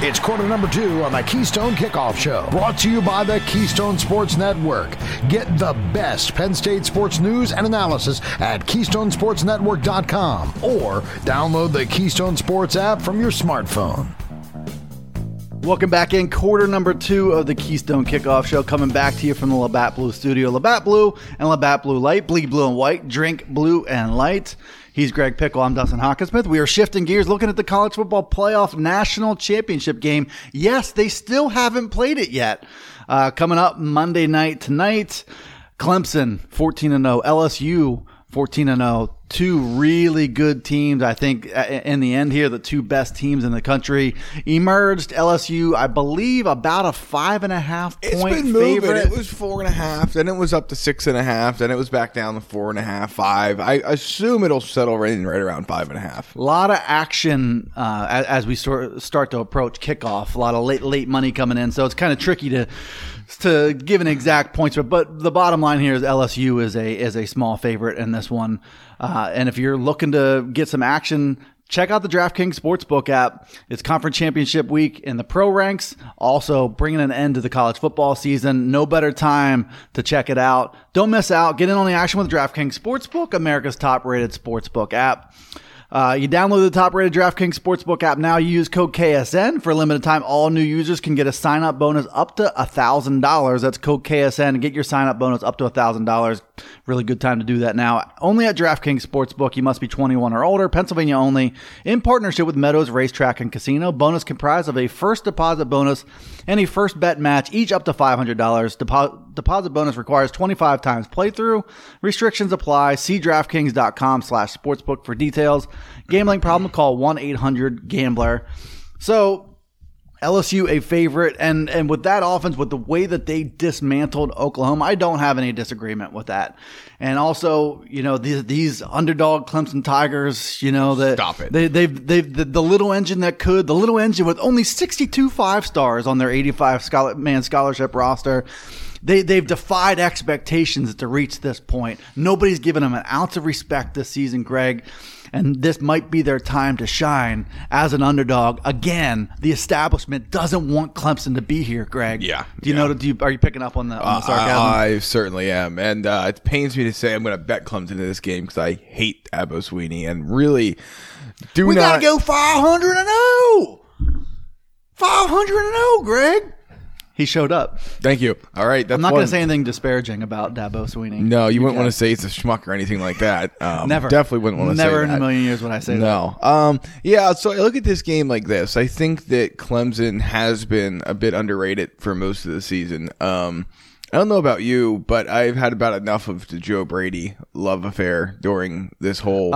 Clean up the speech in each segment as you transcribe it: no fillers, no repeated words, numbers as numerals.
It's quarter number 2 on the Keystone Kickoff Show, brought to you by the Keystone Sports Network. Get the best Penn State sports news and analysis at KeystoneSportsNetwork.com or download the Keystone Sports app from your smartphone. Welcome back in. Quarter number 2 of the Keystone Kickoff Show, coming back to you from the Labatt Blue studio. Labatt Blue and Labatt Blue Light. Bleed blue and white. Drink blue and light. He's Greg Pickle. I'm Dustin Hawkinsmith. We are shifting gears, looking at the college football playoff national championship game. Yes, they still haven't played it yet. Coming up Monday night tonight, Clemson 14-0, LSU 14-0. Two really good teams. I think in the end here, the two best teams in the country emerged. LSU, I believe, about a 5.5 It's point been moving. favorite. It was 4.5, then it was up to 6.5, then it was back down to 4.5, 5. I assume it'll settle right around 5.5. A lot of action as we start to approach kickoff. A lot of late money coming in, so it's kind of tricky to give an exact points. But the bottom line here is LSU is a small favorite in this one. And if you're looking to get some action, check out the DraftKings Sportsbook app. It's conference championship week in the pro ranks, also bringing an end to the college football season. No better time to check it out. Don't miss out. Get in on the action with DraftKings Sportsbook, America's top-rated sportsbook app. You download the top-rated DraftKings Sportsbook app now. You use code KSN. For a limited time, all new users can get a sign-up bonus up to $1,000. That's code KSN and get your sign-up bonus up to $1,000. Really good time to do that now. Only at DraftKings Sportsbook. You must be 21 or older. Pennsylvania only. In partnership with Meadows Racetrack and Casino. Bonus comprised of a first deposit bonus and a first bet match, each up to $500. Deposit bonus requires 25 times playthrough. Restrictions apply. See DraftKings.com/sportsbook for details. Gambling problem? Call 1-800-GAMBLER. So LSU a favorite, and with that offense, with the way that they dismantled Oklahoma, I don't have any disagreement with that. And also, you know, these underdog Clemson Tigers, Stop it. They've the little engine that could, the little engine with only 62 5-stars on their 85-man scholarship roster. They've defied expectations to reach this point. Nobody's given them an ounce of respect this season, Greg. And this might be their time to shine as an underdog. Again, the establishment doesn't want Clemson to be here, Greg. Yeah. Are you picking up on the sarcasm? I certainly am. And it pains me to say I'm going to bet Clemson in this game because I hate Dabo Swinney and really We got to go 500-0. 500-0, Greg. He showed up. Thank you. All right. I'm not going to say anything disparaging about Dabo Swinney. No, you wouldn't want to say it's a schmuck or anything like that. Never. Definitely wouldn't want to say that. Never in a million years would I say that. No. Yeah, so I look at this game like this. I think that Clemson has been a bit underrated for most of the season. I don't know about you, but I've had about enough of the Joe Brady love affair during this whole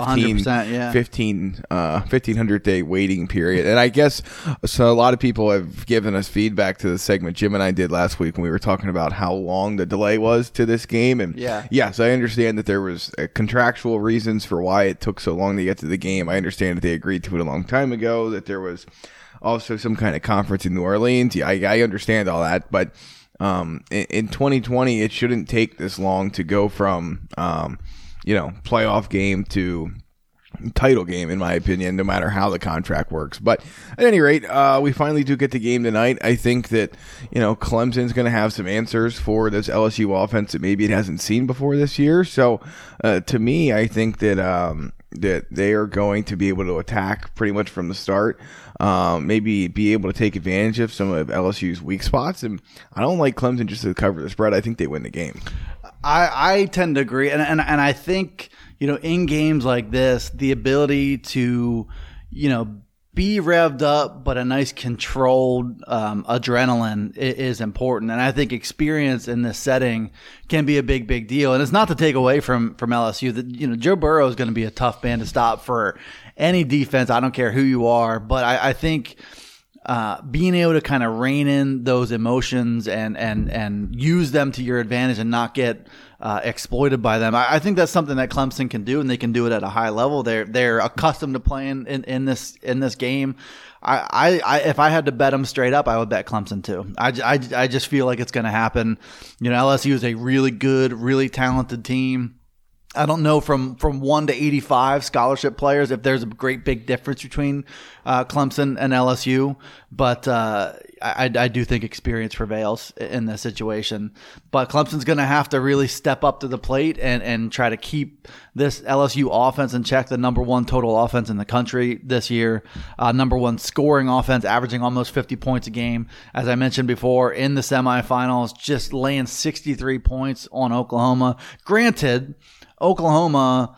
1,500-day waiting period. And I guess so a lot of people have given us feedback to the segment Jim and I did last week when we were talking about how long the delay was to this game. And yes, I understand that there was contractual reasons for why it took so long to get to the game. I understand that they agreed to it a long time ago, that there was also some kind of conference in New Orleans. Yeah, I understand all that, but in 2020, it shouldn't take this long to go from, playoff game to title game, in my opinion, no matter how the contract works. But at any rate, we finally do get the game tonight. I think that, Clemson's going to have some answers for this LSU offense that maybe it hasn't seen before this year. So, to me, I think that, that they are going to be able to attack pretty much from the start, maybe be able to take advantage of some of LSU's weak spots. And I don't like Clemson just to cover the spread. I think they win the game. I tend to agree. And I think, in games like this, the ability to, be revved up, but a nice controlled adrenaline is important. And I think experience in this setting can be a big deal. And it's not to take away from LSU that, Joe Burrow is going to be a tough man to stop for any defense. I don't care who you are, but I think being able to kind of rein in those emotions and use them to your advantage and not get exploited by them. I think that's something that Clemson can do, and they can do it at a high level. They're accustomed to playing in this game. If I had to bet them straight up, I would bet Clemson too. I just feel like it's going to happen. LSU is a really good, really talented team. I don't know from 1 to 85 scholarship players if there's a great big difference between Clemson and LSU, but I do think experience prevails in this situation. But Clemson's going to have to really step up to the plate and try to keep this LSU offense in check, the number one total offense in the country this year, number one scoring offense, averaging almost 50 points a game. As I mentioned before, in the semifinals, just laying 63 points on Oklahoma. Granted, Oklahoma,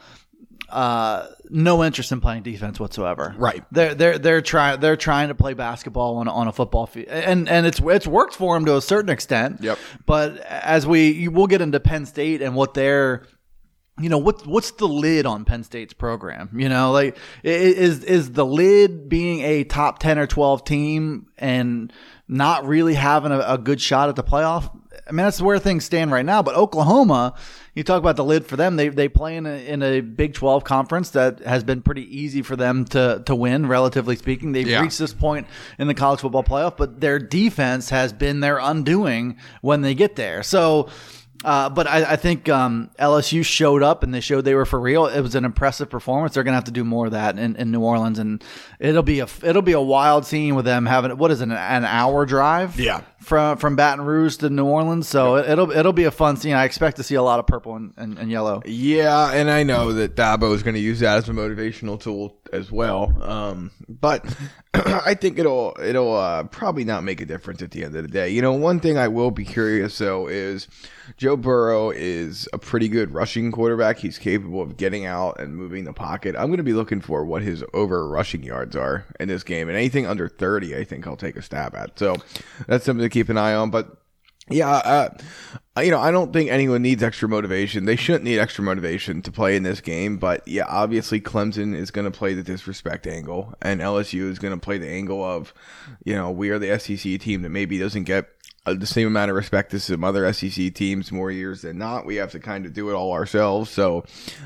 no interest in playing defense whatsoever. Right. They're trying to play basketball on a football field, and it's worked for them to a certain extent. Yep. But as we'll get into Penn State and what they're, what's the lid on Penn State's program? Like is the lid being a top 10 or 12 team and not really having a good shot at the playoff? I mean, that's where things stand right now. But Oklahoma, you talk about the lid for them. They play in a Big 12 conference that has been pretty easy for them to win, relatively speaking. They've reached this point in the college football playoff, but their defense has been their undoing when they get there. So, but I think LSU showed up and they showed they were for real. It was an impressive performance. They're going to have to do more of that in New Orleans, and it'll be a wild scene with them having an hour drive from Baton Rouge to New Orleans. So it'll be a fun scene. I expect to see a lot of purple and yellow. Yeah, and I know that Dabo is going to use that as a motivational tool as well. But I think it'll probably not make a difference at the end of the day. One thing I will be curious though is Joe Burrow is a pretty good rushing quarterback. He's capable of getting out and moving the pocket. I'm going to be looking for what his over rushing yards are in this game, and anything under 30, I think I'll take a stab at. So that's something to keep an eye on. But yeah, I don't think anyone needs extra motivation. They shouldn't need extra motivation to play in this game. But yeah, obviously Clemson is going to play the disrespect angle, and LSU is going to play the angle of, we are the SEC team that maybe doesn't get the same amount of respect as some other SEC teams more years than not. We have to kind of do it all ourselves. So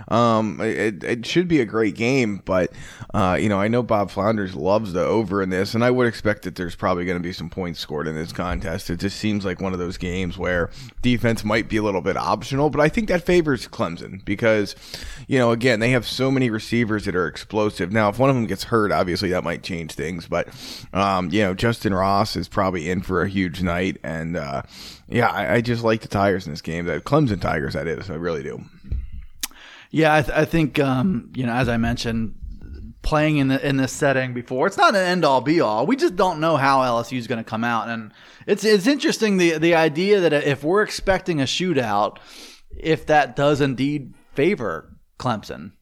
it should be a great game. But, I know Bob Flounders loves the over in this, and I would expect that there's probably going to be some points scored in this contest. It just seems like one of those games where defense might be a little bit optional, but I think that favors Clemson because, again, they have so many receivers that are explosive. Now, if one of them gets hurt, obviously that might change things. But, Justin Ross is probably in for a huge night. And, I just like the Tigers in this game. The Clemson Tigers, that is. I really do. Yeah, I think, as I mentioned, playing in this setting before, it's not an end-all, be-all. We just don't know how LSU is going to come out. And it's interesting, the idea that if we're expecting a shootout, if that does indeed favor Clemson.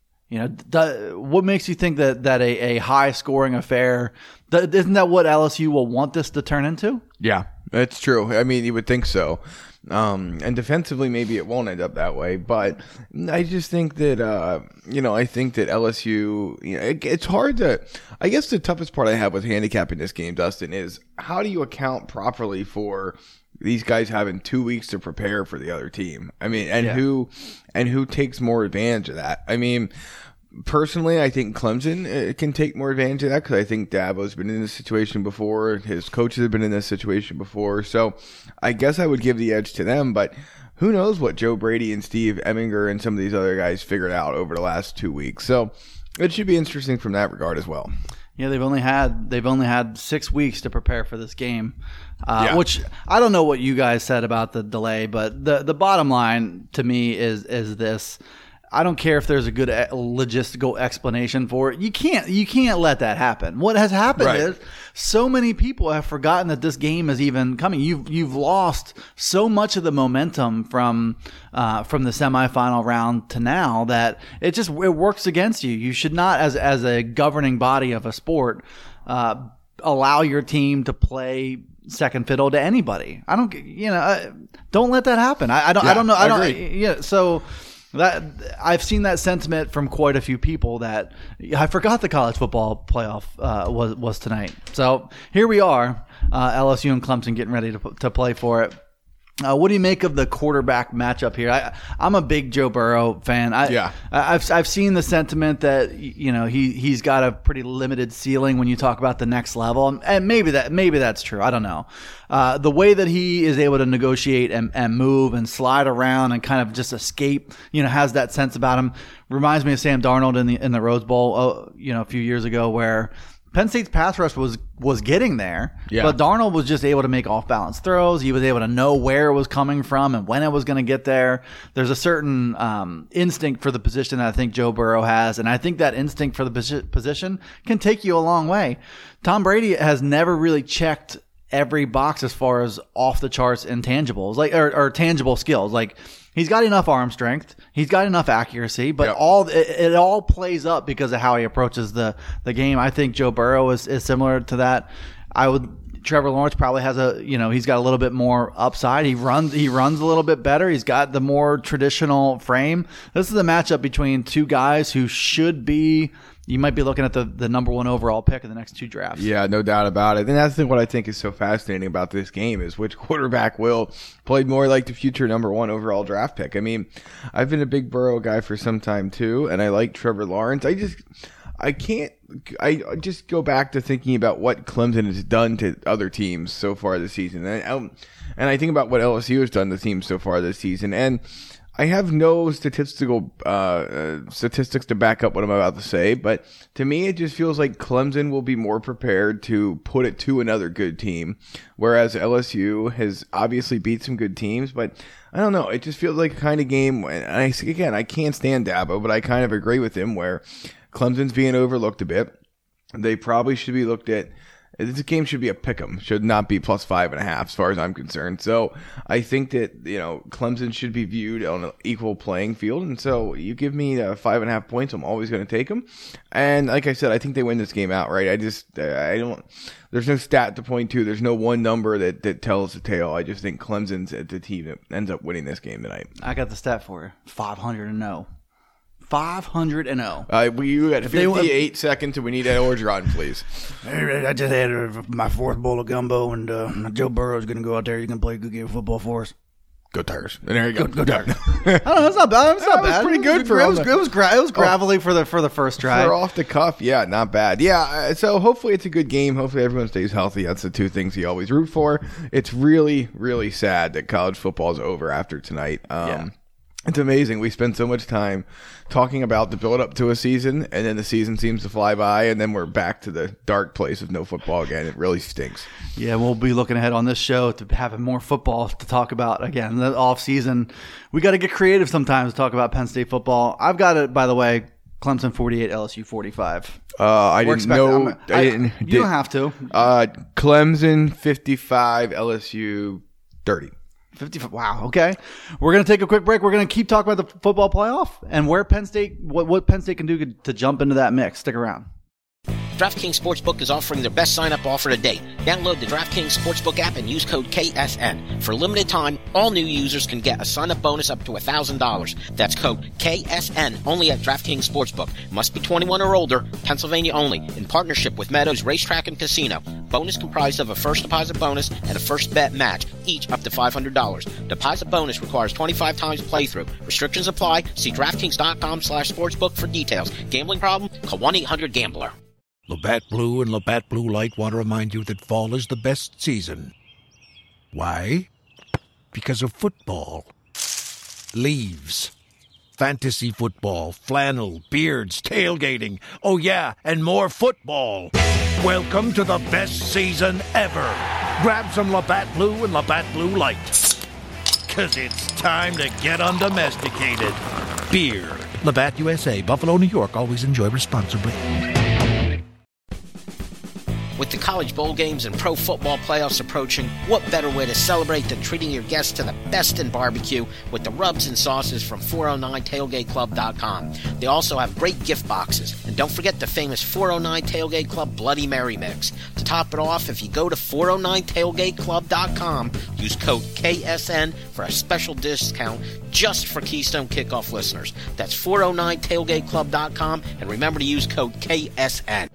What makes you think that a high-scoring affair, isn't that what LSU will want this to turn into? Yeah, that's true. I mean, you would think so. And defensively, maybe it won't end up that way. But I just think that, I think that LSU, it's hard to, I guess the toughest part I have with handicapping this game, Dustin, is how do you account properly for these guys having 2 weeks to prepare for the other team? I mean, who takes more advantage of that? I mean, personally, I think Clemson can take more advantage of that because I think Dabo's been in this situation before. His coaches have been in this situation before. So I guess I would give the edge to them. But who knows what Joe Brady and Steve Eminger and some of these other guys figured out over the last 2 weeks. So it should be interesting from that regard as well. Yeah, they've only had 6 weeks to prepare for this game, which I don't know what you guys said about the delay, but the bottom line to me is this. I don't care if there's a good logistical explanation for it. You can't let that happen. What has happened is so many people have forgotten that this game is even coming. You've lost so much of the momentum from the semifinal round to now that it works against you. You should not, as a governing body of a sport, allow your team to play second fiddle to anybody. Don't let that happen. I don't know. I agree. Yeah. So. That I've seen that sentiment from quite a few people that I forgot the college football playoff was tonight. So here we are, LSU and Clemson getting ready to play for it. What do you make of the quarterback matchup here? I'm a big Joe Burrow fan. I've seen the sentiment that he's got a pretty limited ceiling when you talk about the next level, and maybe that's true. I don't know. The way that he is able to negotiate and move and slide around and kind of just escape, has that sense about him. Reminds me of Sam Darnold in the Rose Bowl, a few years ago, where Penn State's pass rush was getting there, but Darnold was just able to make off-balance throws. He was able to know where it was coming from and when it was going to get there. There's a certain instinct for the position that I think Joe Burrow has, and I think that instinct for the position can take you a long way. Tom Brady has never really checked every box as far as off-the-charts intangibles, or tangible skills. Like, he's got enough arm strength, he's got enough accuracy, but it all plays up because of how he approaches the game. I think Joe Burrow is similar to that. Trevor Lawrence probably has he's got a little bit more upside. He runs a little bit better. He's got the more traditional frame. This is a matchup between two guys who should be. You might be looking at the number one overall pick in the next two drafts. Yeah, no doubt about it. And that's what I think is so fascinating about this game is which quarterback will play more like the future number one overall draft pick. I mean, I've been a big Burrow guy for some time too, and I like Trevor Lawrence. I just go back to thinking about what Clemson has done to other teams so far this season. And I think about what LSU has done to teams so far this season. And I have no statistics to back up what I'm about to say, but to me, it just feels like Clemson will be more prepared to put it to another good team, whereas LSU has obviously beat some good teams, but I don't know. It just feels like a kind of game. And I can't stand Dabo, but I kind of agree with him where Clemson's being overlooked a bit. They probably should be looked at. This game should be a pick'em, should not be plus 5.5 as far as I'm concerned. So I think that, Clemson should be viewed on an equal playing field. And so you give me 5.5 points, I'm always going to take them. And like I said, I think they win this game outright. There's no stat to point to. There's no one number that tells the tale. I just think Clemson's the team that ends up winning this game tonight. I got the stat for you. 500-0. 500-0. You got 58 seconds, and we need that Orgeron, please. I just had my fourth bowl of gumbo, and Joe Burrow's going to go out there. He's going to play a good game of football for us. Go Tigers! And there you go. Go Tigers! That's not bad. That's not bad. Pretty good for it. It was gravelly for the first try. For off the cuff, yeah, not bad. Yeah, so hopefully it's a good game. Hopefully everyone stays healthy. That's the two things you always root for. It's really, really sad that college football is over after tonight. It's amazing. We spend so much time talking about the build up to a season, and then the season seems to fly by, and then we're back to the dark place of no football again. It really stinks. Yeah, we'll be looking ahead on this show to having more football to talk about again. The off season, we got to get creative sometimes to talk about Penn State football. I've got it, by the way. Clemson 48, LSU 45. I didn't know. You don't have to. Clemson 55, LSU 30. 50. Wow. Okay. We're going to take a quick break. We're going to keep talking about the football playoff and where Penn State, what Penn State can do to jump into that mix. Stick around. DraftKings Sportsbook is offering their best sign-up offer to date. Download the DraftKings Sportsbook app and use code KSN. For a limited time, all new users can get a sign-up bonus up to $1,000. That's code KSN only at DraftKings Sportsbook. Must be 21 or older, Pennsylvania only, in partnership with Meadows Racetrack and Casino. Bonus comprised of a first deposit bonus and a first bet match, each up to $500. Deposit bonus requires 25 times playthrough. Restrictions apply. See DraftKings.com/sportsbook for details. Gambling problem? Call 1-800-GAMBLER. Labatt Blue and Labatt Blue Light want to remind you that fall is the best season. Why? Because of football. Leaves. Fantasy football, flannel, beards, tailgating. Oh yeah, and more football. Welcome to the best season ever. Grab some Labatt Blue and Labatt Blue Light. 'Cause it's time to get undomesticated. Beer. Labatt USA, Buffalo, New York. Always enjoy responsibly. With the college bowl games and pro football playoffs approaching, what better way to celebrate than treating your guests to the best in barbecue with the rubs and sauces from 409tailgateclub.com. They also have great gift boxes. And don't forget the famous 409 Tailgate Club Bloody Mary Mix. To top it off, if you go to 409tailgateclub.com, use code KSN for a special discount just for Keystone Kickoff listeners. That's 409tailgateclub.com, and remember to use code KSN.